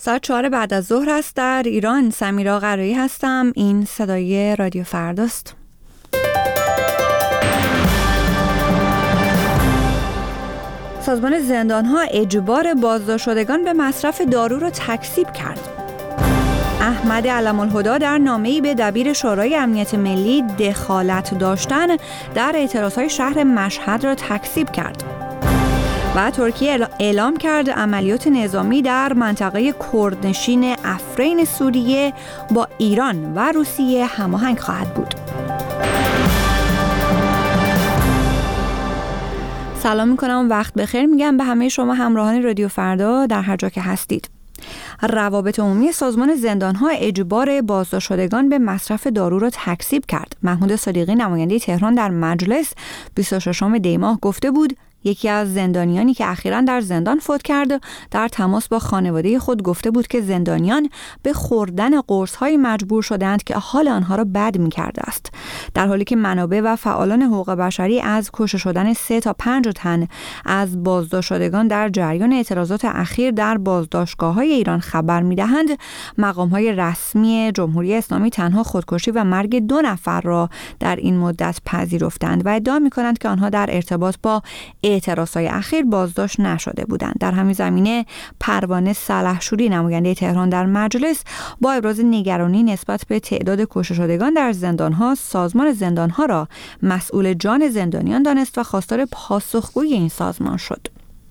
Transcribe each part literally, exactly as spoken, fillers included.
ساعت چهار بعد از ظهر است در ایران. سمیرا قرایی هستم. این صدای رادیو فرداست. سازمان زندان‌ها اجبار بازداشت شدگان به مصرف دارو را تکذیب کرد. احمد علم‌الهدی در نامه‌ای به دبیر شورای امنیت ملی دخالت داشتن در اعتراضهای شهر مشهد را تکذیب کرد. و ترکیه اعلام کرد عملیات نظامی در منطقه کردنشین افرین سوریه با ایران و روسیه هماهنگ خواهد بود. سلام میکنم و وقت بخیر میگم به همه شما همراهان رادیو فردا در هر جا که هستید. روابط عمومی سازمان زندان‌ها اجبار بازداشت شدگان به مصرف دارو را تکذیب کرد. محمود صادقی نماینده تهران در مجلس بیست و ششم دی ماه گفته بود یکی از زندانیانی که اخیراً در زندان فوت کرد در تماس با خانواده خود گفته بود که زندانیان به خوردن قرص‌های مجبور شدند که حال آنها را بد می‌کرده است، در حالی که منابع و فعالان حقوق بشری از کشته شدن سه تا پنج تن از بازداشت شدگان در جریان اعتراضات اخیر در بازداشتگاه‌های ایران خبر می‌دهند. مقام‌های رسمی جمهوری اسلامی تنها خودکشی و مرگ دو نفر را در این مدت پذیرفتند و ادعا می‌کنند که آنها در ارتباط با اعتراضهای اخیر بازداشت نشده بودند. در همین زمینه پروانه سلحشوری نماینده تهران در مجلس با ابراز نگرانی نسبت به تعداد کشته شدگان در زندان‌ها سازمان زندان‌ها را مسئول جان زندانیان دانست و خواستار پاسخگویی این سازمان شد.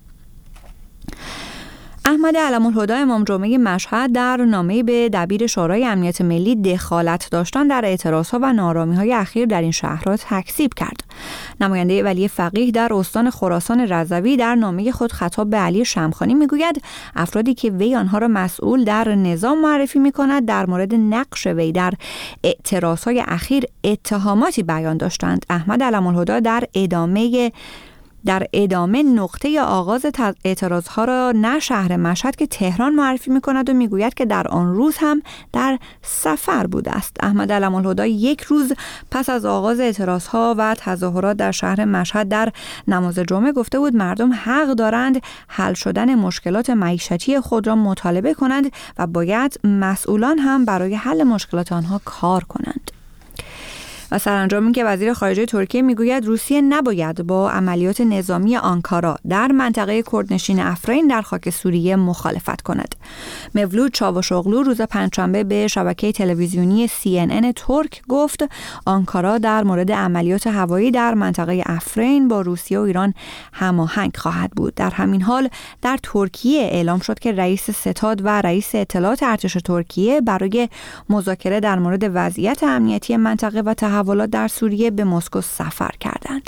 احمد علم‌الهدی امام جمعه مشهد در نامه‌ای به دبیر شورای امنیت ملی دخالت داشتن در اعتراضها و ناآرامی‌های اخیر در این شهر را تکذیب کرد. نماینده ولی فقیه در استان خراسان رضوی در نامه خود خطاب به علی شمخانی میگوید افرادی که وی آنها را مسئول در نظام معرفی می‌کند در مورد نقش وی در اعتراضهای اخیر اتهاماتی بیان داشتند. احمد علم‌الهدی در ادامه در ادامه نقطه آغاز اعتراضها را نه شهر مشهد که تهران معرفی می‌کند و میگوید که در آن روز هم در سفر بوده است. احمد علم‌الهدی یک روز پس از آغاز اعتراضها و تظاهرات در شهر مشهد در نماز جمعه گفته بود مردم حق دارند حل شدن مشکلات معیشتی خود را مطالبه کنند و باید مسئولان هم برای حل مشکلات آنها کار کنند. و سرانجام این که وزیر خارجه ترکیه میگوید روسیه نباید با عملیات نظامی آنکارا در منطقه کردنشین افرین در خاک سوریه مخالفت کند. مولود چاوشوغلو روز پنجشنبه به شبکه تلویزیونی سی ان ان ترک گفت آنکارا در مورد عملیات هوایی در منطقه افرین با روسیه و ایران هماهنگ خواهد بود. در همین حال در ترکیه اعلام شد که رئیس ستاد و رئیس اطلاعات ارتش ترکیه برای مذاکره در مورد وضعیت امنیتی منطقه و تحولات در سوریه به مسکو سفر کردند.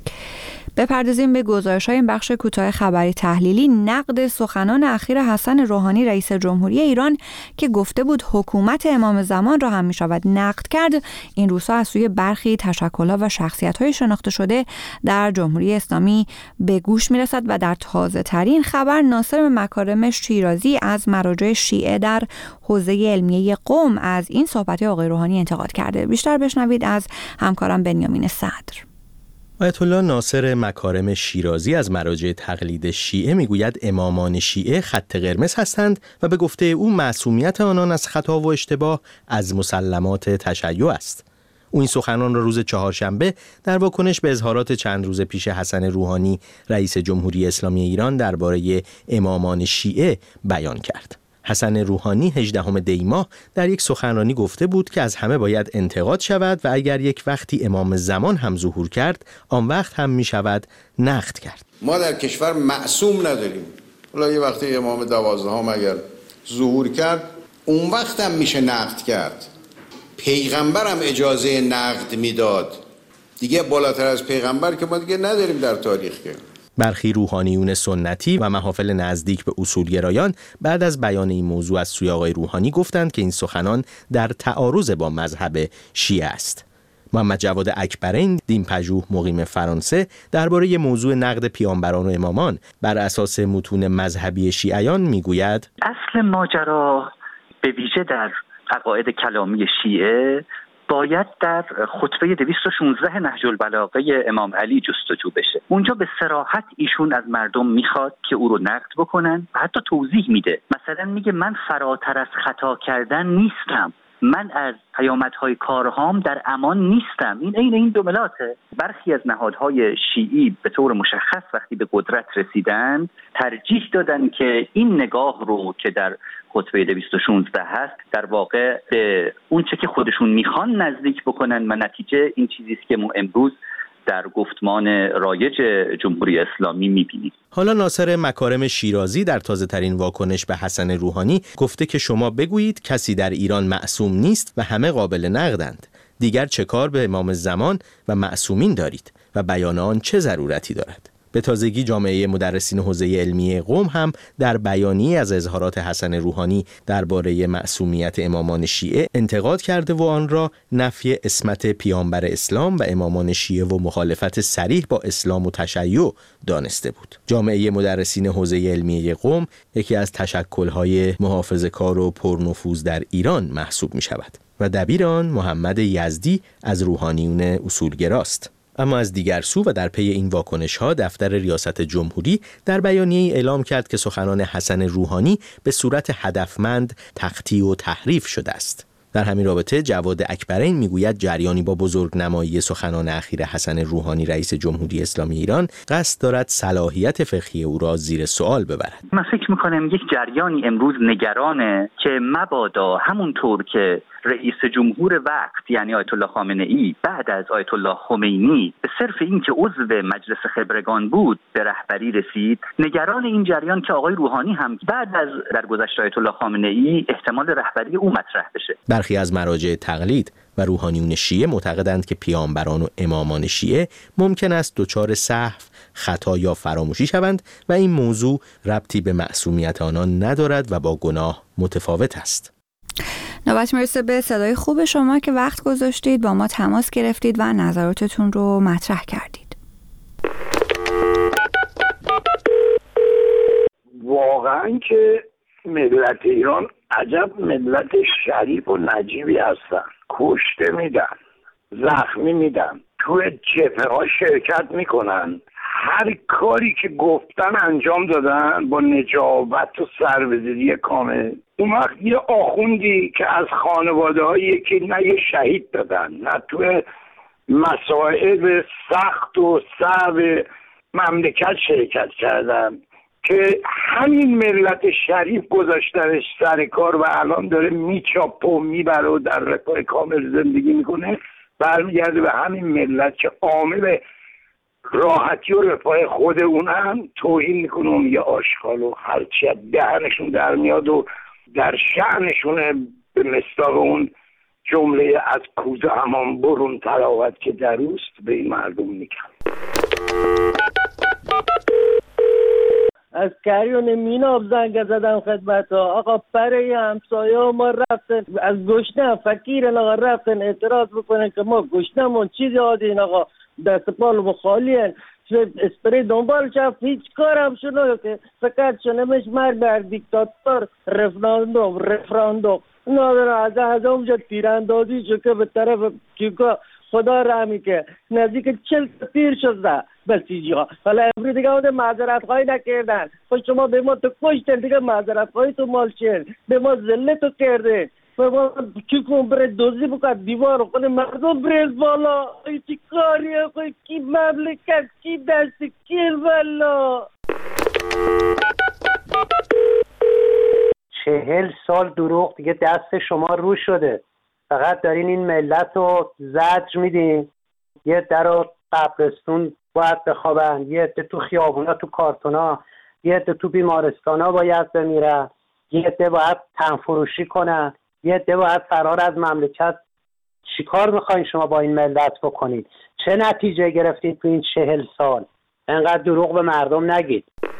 بپردازیم به گزارش‌های این بخش کوتاه خبری تحلیلی. نقد سخنان اخیر حسن روحانی رئیس جمهوری ایران که گفته بود حکومت امام زمان را هم می‌شود نقد کرد، این روزها از سوی برخی تشکل‌ها و شخصیت‌های شناخته شده در جمهوری اسلامی به گوش می‌رسد و در تازه‌ترین خبر ناصر مکارم شیرازی از مراجع شیعه در حوزه علمیه قم از این صحبت‌های آقای روحانی انتقاد کرده. بیشتر بشنوید از همکارم بنیامین صدر. آیت الله ناصر مکارم شیرازی از مراجع تقلید شیعه میگوید امامان شیعه خط قرمز هستند و به گفته او معصومیت آنان از خطا و اشتباه از مسلمات تشیع است. او این سخنان را روز چهارشنبه در واکنش به اظهارات چند روز پیش حسن روحانی رئیس جمهوری اسلامی ایران درباره امامان شیعه بیان کرد. حسن روحانی هجدهم دی ماه در یک سخنرانی گفته بود که از همه باید انتقاد شود و اگر یک وقتی امام زمان هم ظهور کرد آن وقت هم می شود نقد کرد. ما در کشور معصوم نداریم. حالا یه وقتی امام دوازدهم اگر ظهور کرد اون وقت هم میشه نقد کرد. پیغمبر هم اجازه نقد میداد. دیگه بالاتر از پیغمبر که ما دیگه نداریم در تاریخ. که برخی روحانیون سنتی و محافل نزدیک به اصولگرایان بعد از بیان این موضوع از سوی آقای روحانی گفتند که این سخنان در تعارض با مذهب شیعه است. محمد جواد اکبرین دینپژوه مقیم فرانسه درباره موضوع نقد پیامبران و امامان بر اساس متون مذهبی شیعیان میگوید اصل ماجرا به ویژه در عقاید کلامی شیعه باید در خطبه دویست و شانزده نهج البلاغه امام علی جستجو بشه. اونجا به صراحت ایشون از مردم میخواد که او رو نقد بکنن و حتی توضیح میده. مثلا میگه من فراتر از خطا کردن نیستم، من از پیامدهای کارهام در امان نیستم. این این این جملاته. برخی از نهادهای شیعی به طور مشخص وقتی به قدرت رسیدن ترجیح دادن که این نگاه رو که در خطبه دویست و شانزده هست در واقع به اون چه که خودشون میخوان نزدیک بکنن و نتیجه این چیزی است که ما امروز در گفتمان رایج جمهوری اسلامی میبینیم. حالا ناصر مکارم شیرازی در تازه ترین واکنش به حسن روحانی گفته که شما بگویید کسی در ایران معصوم نیست و همه قابل نقدند. دیگر چه کار به امام زمان و معصومین دارید و بیان آن چه ضرورتی دارد؟ به تازگی جامعه مدرسین حوزه علمی قم هم در بیانیه از اظهارات حسن روحانی درباره معصومیت امامان شیعه انتقاد کرده و آن را نفی عصمت پیامبر اسلام و امامان شیعه و مخالفت صریح با اسلام و تشیع دانسته بود. جامعه مدرسین حوزه علمی قم یکی از تشکل‌های محافظه‌کار و پرنفوذ در ایران محسوب می‌شود و دبیر آن محمد یزدی از روحانیون اصولگراست. اما از دیگر سو و در پی این واکنش‌ها دفتر ریاست جمهوری در بیانیه‌ای اعلام کرد که سخنان حسن روحانی به صورت هدفمند تقطیع و تحریف شده است. در همین رابطه جواد اکبرین میگوید جریانی با بزرگنمایی سخنان اخیر حسن روحانی رئیس جمهوری اسلامی ایران قصد دارد صلاحیت فقهی او را زیر سوال ببرد. من فکر می‌کنم یک جریانی امروز نگرانه که مبادا همونطور که رئیس جمهور وقت یعنی آیت الله خامنه‌ای بعد از آیت الله خمینی به صرف این که عضو مجلس خبرگان بود به رهبری رسید، نگران این جریان که آقای روحانی هم بعد از درگذشت آیت الله خامنه‌ای احتمال رهبری او مطرح بشه. برخی از مراجع تقلید و روحانیون شیعه معتقدند که پیامبران و امامان شیعه ممکن است دچار سهو، خطا یا فراموشی شوند و این موضوع ربطی به معصومیت آنان ندارد و با گناه متفاوت است. نوبت میرسه به صدای خوب شما که وقت گذاشتید با ما تماس گرفتید و نظراتتون رو مطرح کردید. واقعا که ملت ایران عجب ملت شریف و نجیبی هستن. کشته میدن، زخمی میدن، توی جبهه ها شرکت میکنن، هر کاری که گفتن انجام دادن با نجابت و سربزیری کامل. اون وقت یه آخوندی که از خانواده های یکی نه یه شهید دادن نه توی مسائل سخت و صعب مملکت شرکت کردن که همین ملت شریف گذاشتنش سر کار و الان داره میچاپه و میبره و در رفاه کامل زندگی میکنه، برمیگرده به همین ملت که عامل راحتی و رفاه خود اون هم توهین میکنه و میگه آشغال و هرچی دهنشون در میاد و در شأنشونه به مصداق اون جمله از کوزه همان برون تراوت که دروست به این مردم میگن. از کریون میناب زنگ زدم خدمت ها آقا برای همسایه ها ما رفتن از گشنه فکیرن آقا رفتن اعتراض بکنن که ما گشنمون چیزی آدین آقا دست پالمو خالی هن اسپری دنبال شفت هیچ کار هم شنو که فقط شنمش مرگ بر دیکتاتور رفراندوم رفراندوم نادر از از اونجا تیراندازی شو که به طرف چیکا خدا رحمی که نزدیک چل تیر شده بسیجی ها. حالا امروز دیگه اون معذرت خواهی نکردن، خب شما به ما تو کشتن دیگه معذرت خواهی تو مال چین به ما ذلت تو کرده به ما چیکون بره دوزی بکن دیوار کنه مردم بریز بالا ای چی کاریه خوی کی مملکت کی دستی کی والا. چهل سال دروغ دیگه دست شما رو شده، فقط دارین این ملت رو زجر میدین. یه در قبرستون باید بخوابن، یه عده تو خیابونا تو کارتونا، یه عده تو بیمارستانا باید بمیرن، یه عده باید تنفروشی کنن، یه عده باید فرار از مملکت. چیکار میخواین شما با این ملت بکنید؟ چه نتیجه گرفتید تو این چهل سال؟ انقدر دروغ به مردم نگید.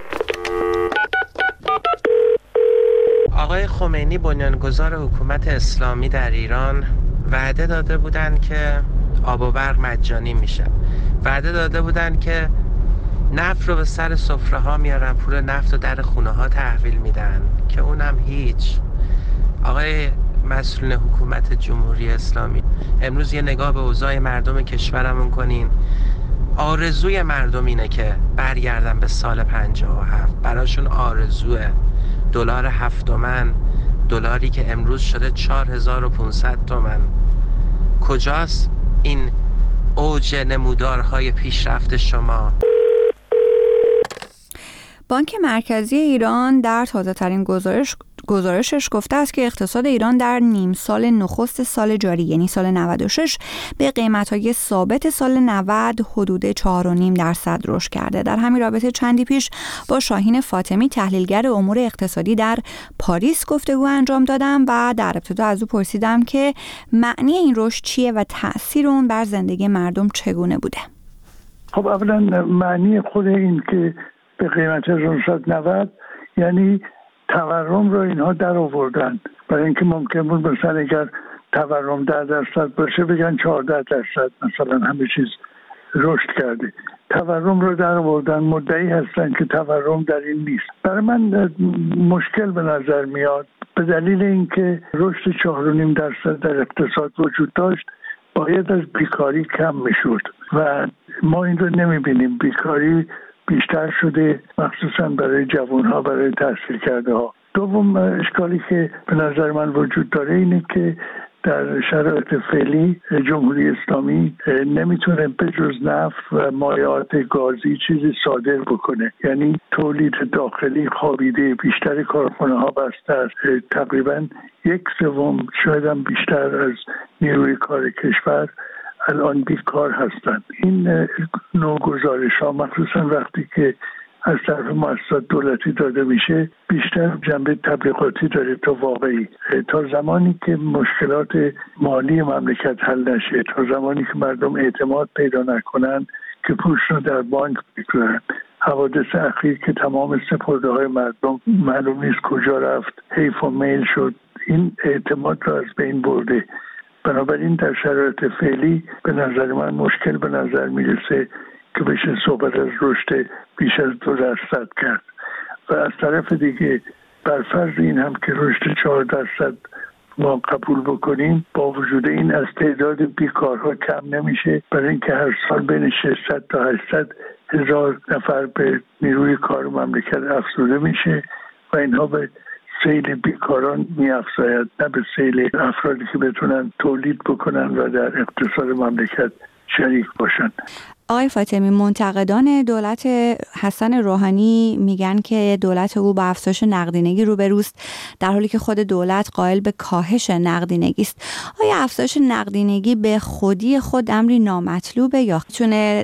آقای خمینی بنیانگذار حکومت اسلامی در ایران وعده داده بودن که آب و برق مجانی میشه، وعده داده بودن که نفت رو به سر سفره ها میارن، پول نفت رو در خونه ها تحویل میدن که اونم هیچ. آقای مسئولین حکومت جمهوری اسلامی، امروز یه نگاه به اوضاع مردم کشورمون کنین. آرزوی مردم اینه که برگردن به سال پنجاه و هفت. براشون آرزوه دلار هفت تومن، دلاری که امروز شده چهار هزار و پانصد تومن. کجاست این اوج نمودارهای پیشرفت شما؟ بانک مرکزی ایران در تازه‌ترین گزارش گزارشش گفته است که اقتصاد ایران در نیم سال نخست سال جاری یعنی سال نود و شش به قیمت‌های ثابت سال نود حدود چهار و نیم درصد رشد کرده. در همین رابطه چندی پیش با شاهین فاطمی تحلیلگر امور اقتصادی در پاریس گفتگو انجام دادم و در ابتدا از او پرسیدم که معنی این رشد چیه و تأثیر اون بر زندگی مردم چگونه بوده. خب اولا معنی خود این که به قیمت نهصد و نود یعنی تورم رو اینها در آوردن، برای اینکه ممکن بود مثلا اگر تورم ده درصد باشه بگن چهارده درصد مثلا همه چیز رشد کرده. تورم رو در آوردن، مدعی هستن که تورم در این نیست. برای من مشکل به نظر میاد به دلیل اینکه رشد چهار و نیم درصد در اقتصاد وجود داشت، باید از بیکاری کم میشد و ما این رو نمیبینیم. بیکاری بیشتر شده، مخصوصا برای جوانها، برای تحصیل کرده ها. دوم اشکالی که به نظر من وجود داره اینه که در شرایط فعلی جمهوری اسلامی نمیتونه به جز نفت و مایعات گازی چیزی صادر بکنه، یعنی تولید داخلی خوابیده، بیشتر کارخانه ها بسته است. تقریبا یک سوم شاید هم بیشتر از نیروی کار کشور الان بیکار هستند. این نوع گزارش ها مخصوصا وقتی که از طرف مؤسسات دولتی داده میشه بیشتر جنبه تبلیغاتی داره تا واقعی. تا زمانی که مشکلات مالی مملکت حل نشه، تا زمانی که مردم اعتماد پیدا نکنن که پولش رو در بانک بگذارن، حوادث اخیر که تمام سپرده های مردم معلوم نیست کجا رفت، حیف و میل شد، این اعتماد رو از بین برده. بنابراین در شرایط فعلی به نظر من مشکل به نظر میرسه که بشه صحبت از رشد بیش از دو درصد کرد و از طرف دیگه بر فرض این هم که رشد چهار درصد ما قبول بکنیم، با وجود این از تعداد بیکارها کم نمیشه، برای اینکه هر سال بین ششصد تا هشتصد هزار نفر به نیروی کار مملکت افزوده میشه و اینها به سیل بیکاران می‌افزاید، نه به سیل افرادی که بتونن تولید بکنن و در اقتصاد مملکت شریک باشن. آقای فاطمی، منتقدان دولت حسن روحانی میگن که دولت او با افزایش نقدینگی روبروست، در حالی که خود دولت قائل به کاهش نقدینگی است. آیا افزایش نقدینگی به خودی خود امری نامطلوبه یا چونه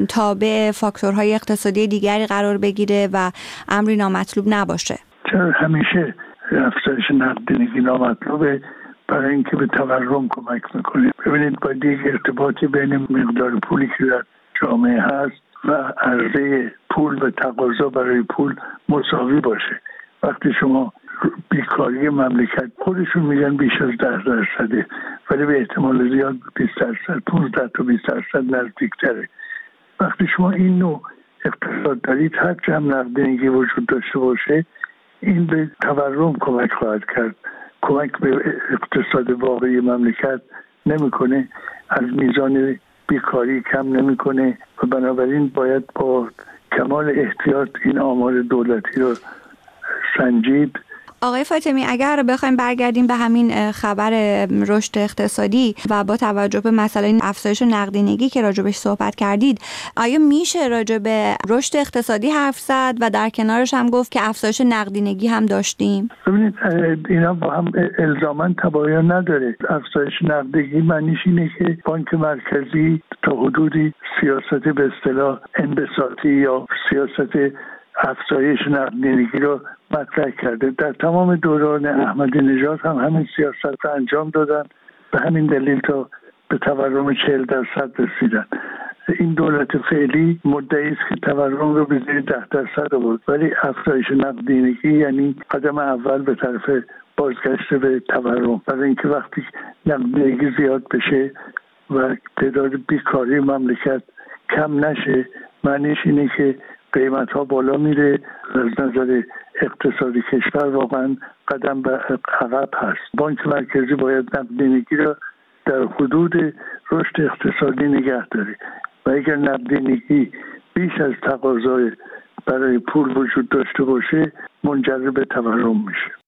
تابع فاکتورهای اقتصادی دیگری قرار بگیره و امری نامطلوب نباشه؟ چرا همیشه افزایش نقدینگی نامطلوبه؟ برای اینکه به تورم کمک میکنه. ببینید باید یک ارتباطی بین مقدار پولی که در جامعه هست و عرضه پول و تقاضا برای پول مساوی باشه. وقتی شما بیکاری مملکت خودشون میگن بیش از ده درصده ولی به احتمال زیاد بیست درصد، پانزده تا بیست درصد نزدیکتره. وقتی شما این نوع اقتصاد دارید، هر چند نقدینگی وجود داشته باشه، این به تورم کمک خواهد کرد. کمک به اقتصاد واقعی مملکت نمیکنه، از میزان بیکاری کم نمیکنه و بنابراین باید با کمال احتیاط این آمار دولتی رو سنجید. آقای فاطمی، اگر بخوایم برگردیم به همین خبر رشد اقتصادی و با توجه به مسئله افزایش نقدینگی که راجبش صحبت کردید، آیا میشه راجع به رشد اقتصادی حرف زد و در کنارش هم گفت که افزایش نقدینگی هم داشتیم؟ ببینید اینا با هم الزاماً تباین نداره. افزایش نقدینگی معنیش اینه که بانک مرکزی تا حدودی سیاست به اصطلاح انبساطی یا سیاست افزایش نقدینگی رو مطرح کرده. در تمام دوران احمدی نژاد هم همین سیاست رو انجام دادن، به همین دلیل تا به تورم چهل درصد رسیدن. این دولت فعلی مدعی است که تورم رو به زیر ده درصد آورد، ولی افزایش نقدینگی یعنی قدم اول به طرف بازگشت به تورم، برای اینکه وقتی نقدینگی زیاد بشه و تعداد بیکاری مملکت کم نشه، معنیش اینه که قیمت ها بالا میره. از نظر اقتصادی کشور واقعا قدم به عقب هست. بانک مرکزی باید نقدینگی را در حدود رشد اقتصادی نگه داره و اگر نقدینگی بیش از تقاضای برای پول وجود داشته باشه منجر به تورم میشه.